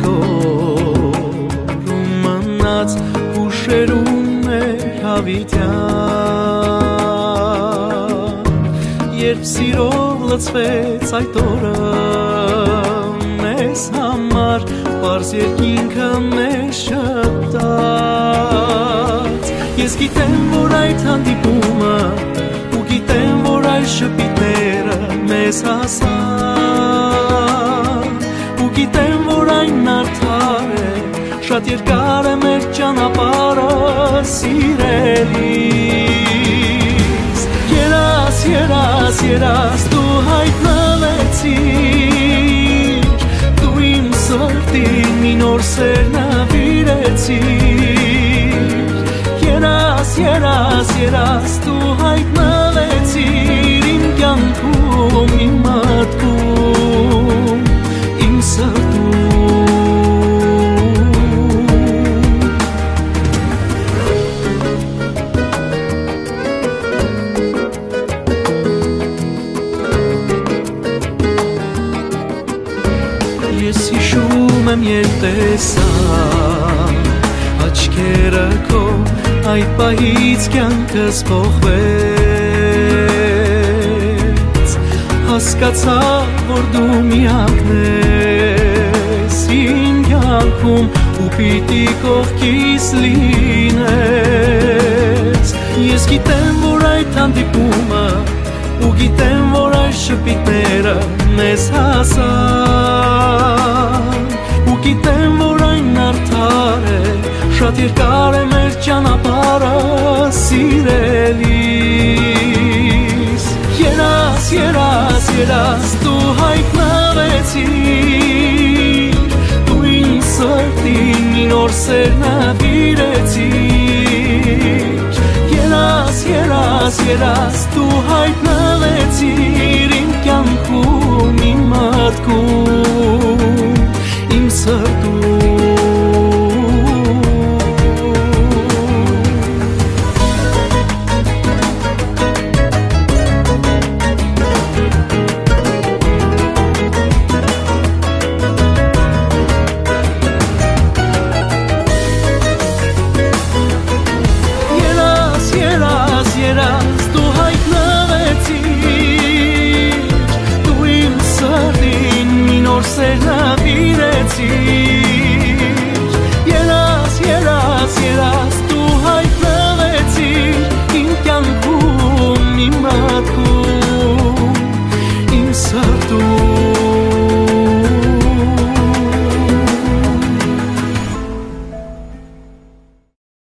կորում մնաց հուշերում էր հավիտյան, երբ սիրով լցվեց այդ օրը մեզ համար պարզ երկինքը մեզ շտաց։ Ես գիտեմ, որ այդ հանդիպումը ու գիտեմ, որ այս շփիտները մեզ հասան, ու գիտեմ, որ այն արդար է, շատ երկար է մեր ճանապարհը սիրելիս։ Երաս, երաս, երաս, դու հայտնվեցիր, դու իմ սրտին մի նոր սեր նվիրեցիր։ Երաս, երաս, երաս, դու հայտնվեցիր իմ կյանքում, իմ մտքում, իմ սրտում։ Ես հիշում եմ, երբ տեսա աչքերը քո, այդ պահից կյանքս փոխվեց, հասկացա, որ դու միակն ես իմ կյանքում ու պիտի կողքիս լինես։ Ես գիտեմ, որ այդ հանդիպումը ու գիտեմ, որ այս շփիտները մեզ հասան, ու գիտեմ, որ այն արդար է, շատ երկար է մեր ճանապարհը սիրելիս։ Երաս, երաս, երաս, դու հայտնվեցիր, դու իմ սրտին մի նոր սեր նվիրեցիր։ Երաս, երաս, երաս, դու հայտնվեցիր իմ կյանքում, իմ մտքում, իմ սրտում։